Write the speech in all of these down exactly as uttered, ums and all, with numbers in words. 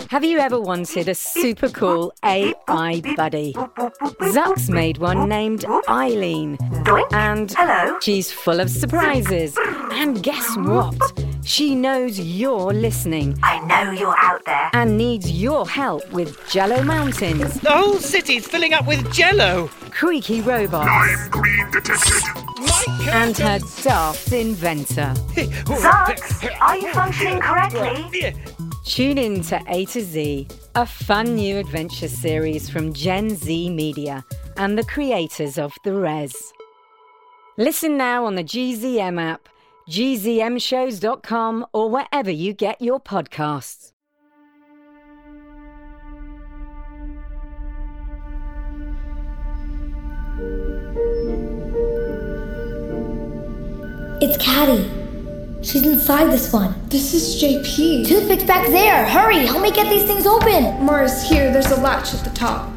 Have you ever wanted a super cool A I buddy? Zuck's made one named Eileen. Doink. And Hello. she's full of surprises. And guess what? She knows you're listening I know you're out there. and needs your help with Jello Mountains, The whole city's filling up with jello. creaky robots, Lime green detected. and her daft inventor. Zucks, are you functioning correctly? Tune in to A to Z, a fun new adventure series from Gen Z Media and the creators of The Res. Listen now on the G Z M app, G Z M shows dot com, or wherever you get your podcasts. It's Caddy. She's inside this one. This is J P. Toothpick's back there. Hurry, help me get these things open. Mars, here, there's a latch at the top.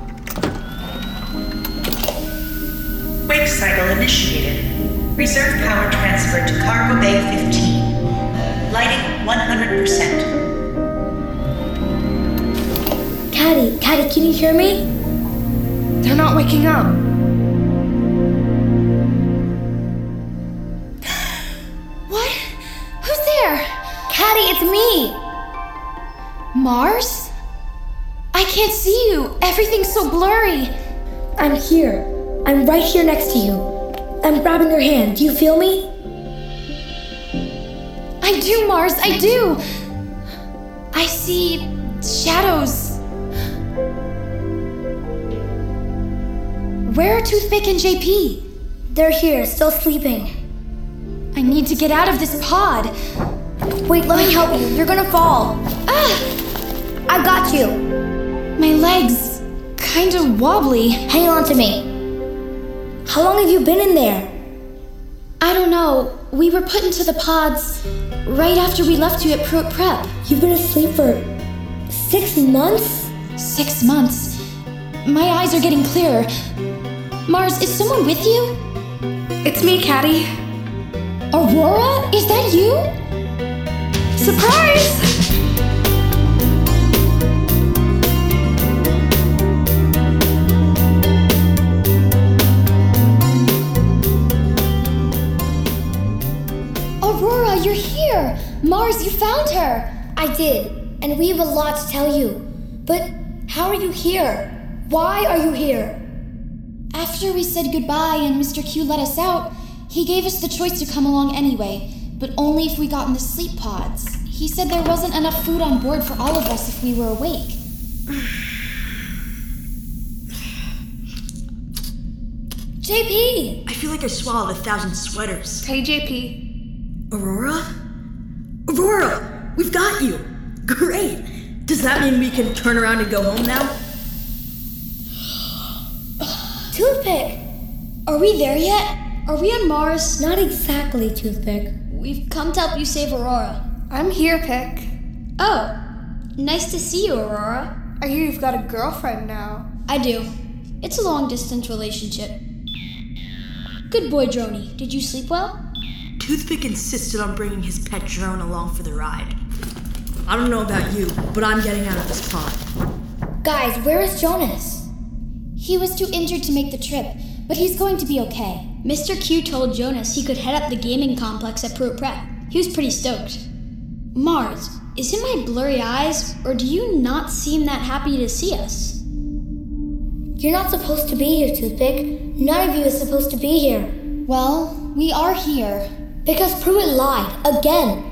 Wake cycle initiated. Reserve power transferred to Cargo Bay fifteen. Lighting one hundred percent. Caddy, Caddy, can you hear me? They're not waking up. What? Who's there? Caddy, it's me. Mars? I can't see you. Everything's so blurry. I'm here. I'm right here next to you. I'm grabbing your hand. Do you feel me? I do, Mars. I do. I see shadows. Where are Toothpick and J P? They're here, still sleeping. I need to get out of this pod. Wait, let me help you. You're gonna fall. Ah! I got you. My legs kind of wobbly. Hang on to me. How long have you been in there? I don't know. We were put into the pods right after we left you at Pro Prep. You've been asleep for six months? Six months. My eyes are getting clearer. Mars, is someone with you? It's me, Caddy. Aurora? Is that you? Surprise! Aurora, you're here! Mars, you found her! I did, and we have a lot to tell you. But how are you here? Why are you here? After we said goodbye and Mister Q let us out, he gave us the choice to come along anyway, but only if we got in the sleep pods. He said there wasn't enough food on board for all of us if we were awake. J P! I feel like I swallowed a thousand sweaters. Hey, J P. Aurora? Aurora! We've got you! Great! Does that mean we can turn around and go home now? Toothpick! Are we there yet? Are we on Mars? Not exactly, Toothpick. We've come to help you save Aurora. I'm here, Pick. Oh, nice to see you, Aurora. I hear you've got a girlfriend now. I do. It's a long-distance relationship. Good boy, Droney. Did you sleep well? Toothpick insisted on bringing his pet drone along for the ride. I don't know about you, but I'm getting out of this pod. Guys, where is Jonas? He was too injured to make the trip, but he's going to be okay. Mister Q told Jonas he could head up the gaming complex at Pro Prep. He was pretty stoked. Mars, is it my blurry eyes, or do you not seem that happy to see us? You're not supposed to be here, Toothpick. None of you is supposed to be here. Well, we are here. Because Pruitt lied, again.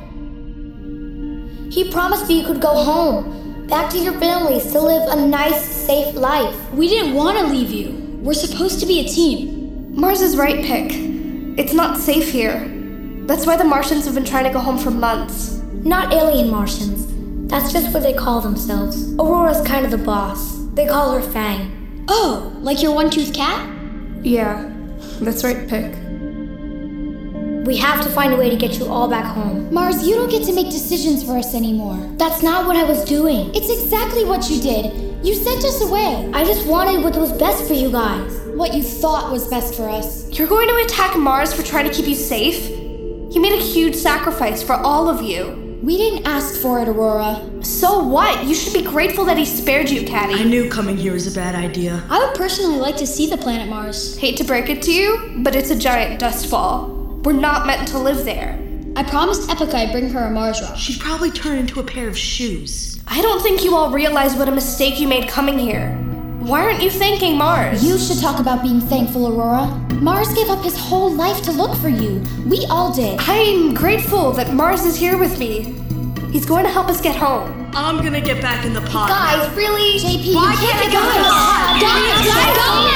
He promised me you could go home, back to your families to live a nice, safe life. We didn't want to leave you. We're supposed to be a team. Mars is right, Pick. It's not safe here. That's why the Martians have been trying to go home for months. Not alien Martians. That's just what they call themselves. Aurora's kind of the boss. They call her Fang. Oh, like your one-toothed cat? Yeah, that's right, Pick. We have to find a way to get you all back home. Mars, you don't get to make decisions for us anymore. That's not what I was doing. It's exactly what you did. You sent us away. I just wanted what was best for you guys. What you thought was best for us. You're going to attack Mars for trying to keep you safe? He made a huge sacrifice for all of you. We didn't ask for it, Aurora. So what? You should be grateful that he spared you, Caddy. I knew coming here was a bad idea. I would personally like to see the planet Mars. Hate to break it to you, but it's a giant dust ball. We're not meant to live there. I promised Epica I'd bring her a Mars rock. She'd probably turn into a pair of shoes. I don't think you all realize what a mistake you made coming here. Why aren't you thanking Mars? You should talk about being thankful, Aurora. Mars gave up his whole life to look for you. We all did. I'm grateful that Mars is here with me. He's going to help us get home. I'm gonna get back in the pod. Guys, really? J P, Why you can't can't get guys, guys,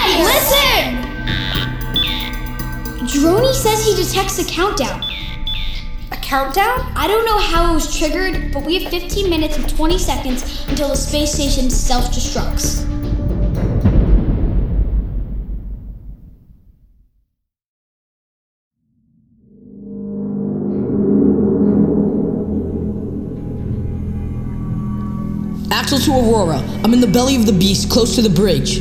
guys, guys, listen! Droney says he detects a countdown. A countdown? I don't know how it was triggered, but we have fifteen minutes and twenty seconds until the space station self-destructs. Axel to Aurora. I'm in the belly of the beast, close to the bridge.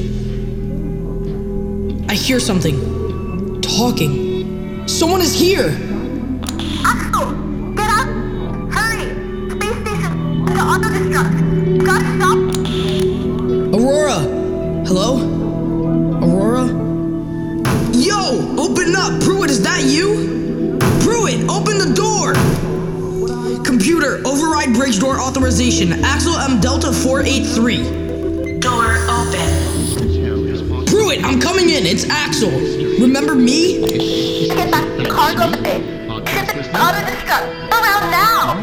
I hear something. Talking. Someone is here! Axel! Get up! Hurry! Space station! The auto-destruct! Gotta stop! Aurora! Hello? Aurora? Yo! Open up! Pruitt, is that you? Pruitt, open the door! Computer, override bridge door authorization. Axel M Delta four eight three. Door open. Pruitt, I'm coming in. It's Axel. Remember me? Get back to cargo bay. Ship is auto-destruct. Around now!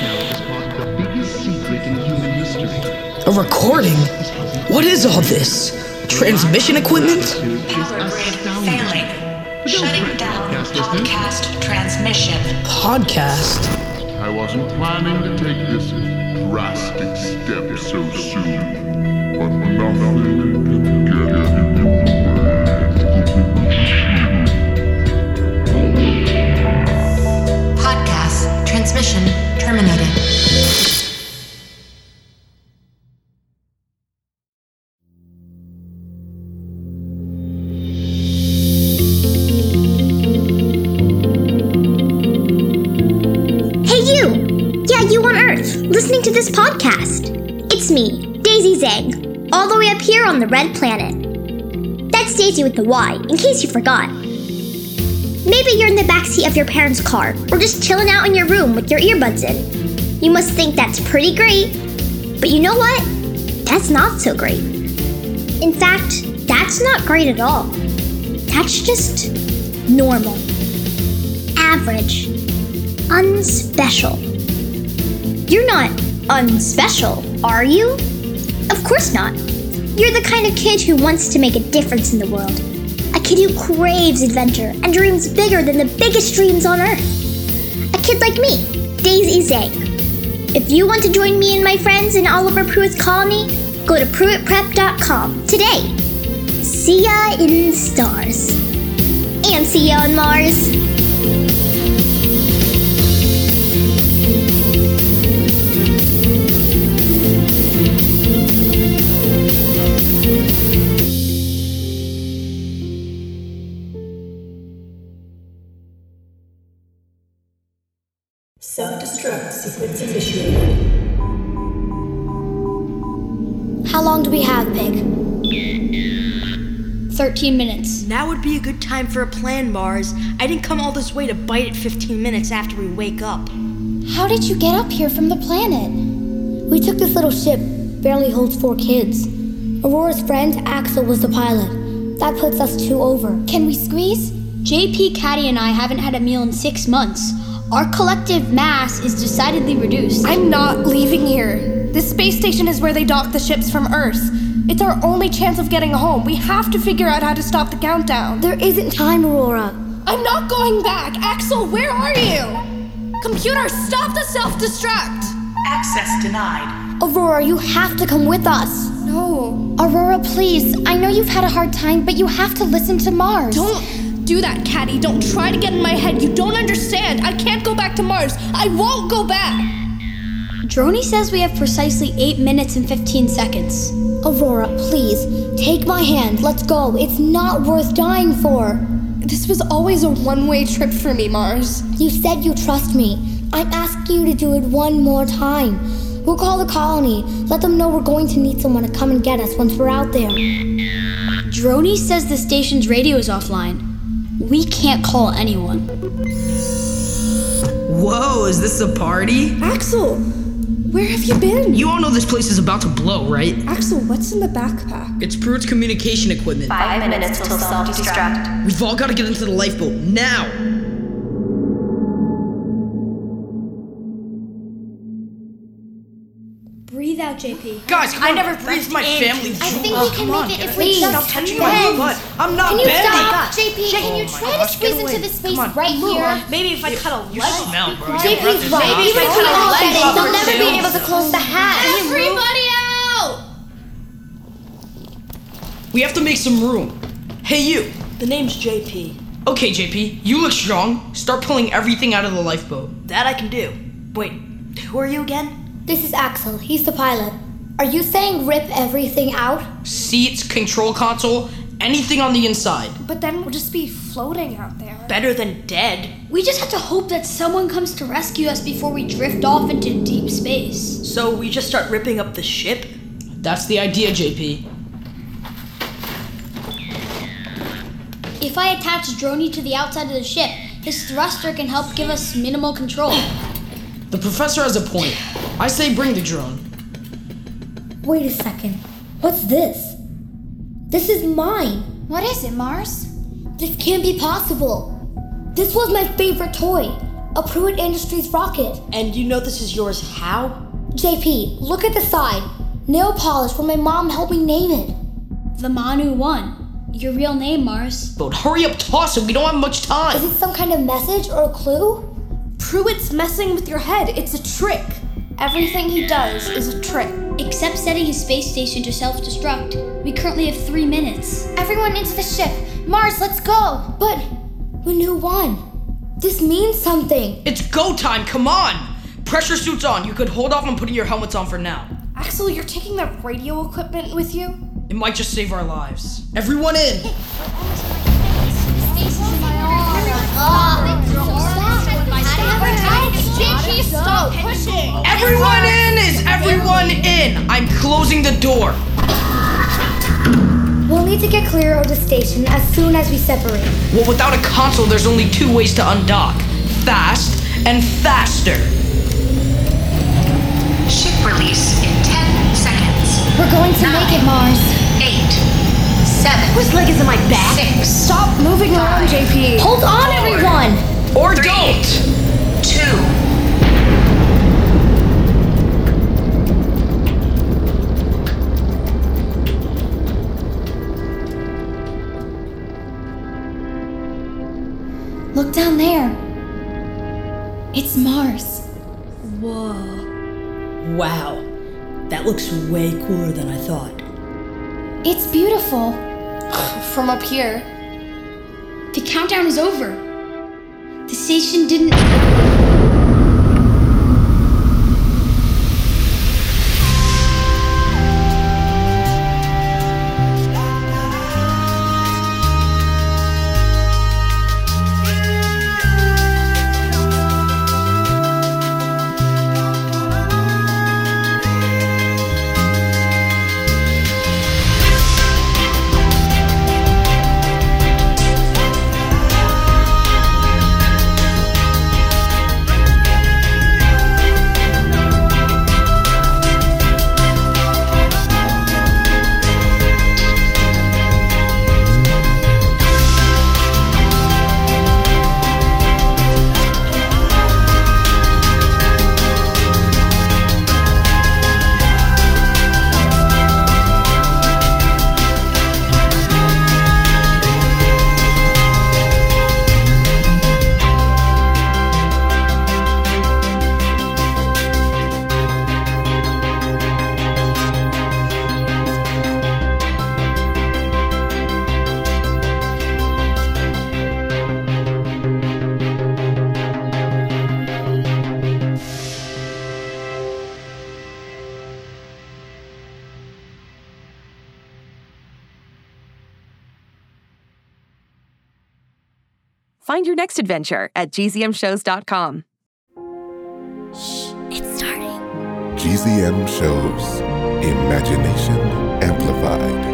A recording? What is all this? Transmission equipment? Power grid failing. Shutting down podcast transmission. Podcast? I wasn't planning to take this drastic step so soon, but nothing can get in the way. Podcast transmission terminated. Listening to this podcast. It's me, Daisy Zhang, all the way up here on the red planet. That's Daisy with the Y, in case you forgot. Maybe you're in the backseat of your parents' car, or just chilling out in your room with your earbuds in. You must think that's pretty great, but you know what? That's not so great. In fact, that's not great at all. That's just normal, average, unspecial. You're not unspecial, are you? Of course not. You're the kind of kid who wants to make a difference in the world. A kid who craves adventure and dreams bigger than the biggest dreams on Earth. A kid like me, Daisy Zhang. If you want to join me and my friends in Oliver Pruitt's colony, go to pruitt prep dot com today. See ya in the stars. And see ya on Mars. Self-destruct sequence initiated. How long do we have, Pig? Thirteen minutes. Now would be a good time for a plan, Mars. I didn't come all this way to bite it fifteen minutes after we wake up. How did you get up here from the planet? We took this little ship, barely holds four kids. Aurora's friend, Axel, was the pilot. That puts us two over. Can we squeeze? J P, Caddy, and I haven't had a meal in six months. Our collective mass is decidedly reduced. I'm not leaving here. This space station is where they dock the ships from Earth. It's our only chance of getting home. We have to figure out how to stop the countdown. There isn't time, Aurora. I'm not going back. Axel, where are you? Computer, stop the self-destruct. Access denied. Aurora, you have to come with us. No. Aurora, please. I know you've had a hard time, but you have to listen to Mars. Don't do that, Caddy. Don't try to get in my head. You don't understand. I can't go back to Mars. I won't go back. Droney says we have precisely eight minutes and fifteen seconds. Aurora, please, take my hand. Let's go. It's not worth dying for. This was always a one-way trip for me, Mars. You said you trust me. I'm asking you to do it one more time. We'll call the colony. Let them know we're going to need someone to come and get us once we're out there. Droney says the station's radio is offline. We can't call anyone. Whoa, is this a party? Axel, where have you been? You all know this place is about to blow, right? Axel, what's in the backpack? It's Pruitt's communication equipment. Five minutes till self-destruct. We've all got to get into the lifeboat, now! Breathe out, J P. Guys, come I on. never breathed my family. I think oh, we can come make on, it if get we it. just Stop touching bend. my butt. I'm not Can you bending. stop? J P, can you Oh try my to gosh, squeeze get away. into the space Come on. right here? Maybe if I cut a leg. Smell, bro. J P's right. Maybe if Even I if we cut a all leg get it, off they'll her never tail. be able to close the hatch. Everybody out! We have to make some room. Hey, you. The name's J P. Okay, J P, you look strong. Start pulling everything out of the lifeboat. That I can do. Wait, who are you again? This is Axel. He's the pilot. Are you saying rip everything out? Seats, control console, anything on the inside. But then we'll just be floating out there. Better than dead. We just have to hope that someone comes to rescue us before we drift off into deep space. So we just start ripping up the ship? That's the idea, J P. If I attach Droney to the outside of the ship, his thruster can help give us minimal control. The professor has a point. I say bring the drone. Wait a second. What's this? This is mine. What is it, Mars? This can't be possible. This was my favorite toy. A Pruitt Industries rocket. And you know this is yours how? J P, look at the side. Nail polish where my mom helped me name it. The Manu one. Your real name, Mars. But hurry up, toss it. We don't have much time. Is it some kind of message or a clue? Pruitt's messing with your head. It's a trick. Everything he does is a trick. Except setting his space station to self-destruct. We currently have three minutes. Everyone into the ship. Mars, let's go. But when who won? This means something. It's go time, come on. Pressure suits on. You could hold off on putting your helmets on for now. Axel, you're taking that radio equipment with you? It might just save our lives. Everyone in. Stop pushing! Everyone in! Is everyone in? I'm closing the door. We'll need to get clear of the station as soon as we separate. Well, without a console, there's only two ways to undock. Fast and faster. Ship release in ten seconds. We're going to make it, Mars. Eight. Seven. Whose leg is in my back? Six. Stop moving around, J P. Hold on, everyone! Or Three. don't. Two. Look down there. It's Mars. Whoa. Wow. That looks way cooler than I thought. It's beautiful. From up here. The countdown is over. The station didn't... Find your next adventure at G Z M shows dot com. Shh, it's starting. G Z M shows Imagination Amplified.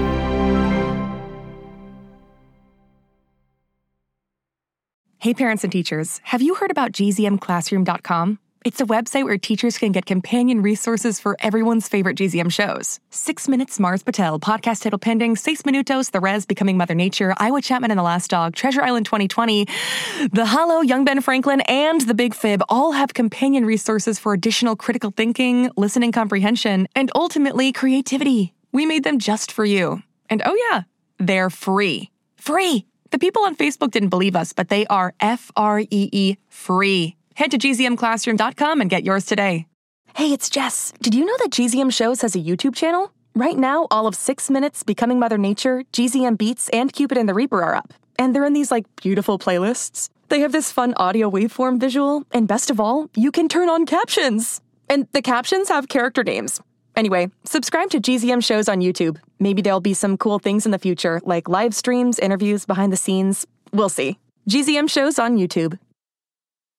Hey parents and teachers, have you heard about G Z M Classroom dot com? It's a website where teachers can get companion resources for everyone's favorite G Z M shows. Six Minutes, Mars Patel, Podcast Title Pending, Seis Minutos, The Res, Becoming Mother Nature, Iowa Chapman and the Last Dog, Treasure Island twenty twenty, The Hollow, Young Ben Franklin, and The Big Fib all have companion resources for additional critical thinking, listening comprehension, and ultimately creativity. We made them just for you. And oh yeah, they're free. Free! The people on Facebook didn't believe us, but they are F R E E free. Head to G Z M Classroom dot com and get yours today. Hey, it's Jess. Did you know that G Z M Shows has a YouTube channel? Right now, all of Six Minutes, Becoming Mother Nature, G Z M Beats, and Cupid and the Reaper are up. And they're in these, like, beautiful playlists. They have this fun audio waveform visual, and best of all, you can turn on captions. And the captions have character names. Anyway, subscribe to G Z M Shows on YouTube. Maybe there'll be some cool things in the future, like live streams, interviews, behind the scenes. We'll see. G Z M Shows on YouTube.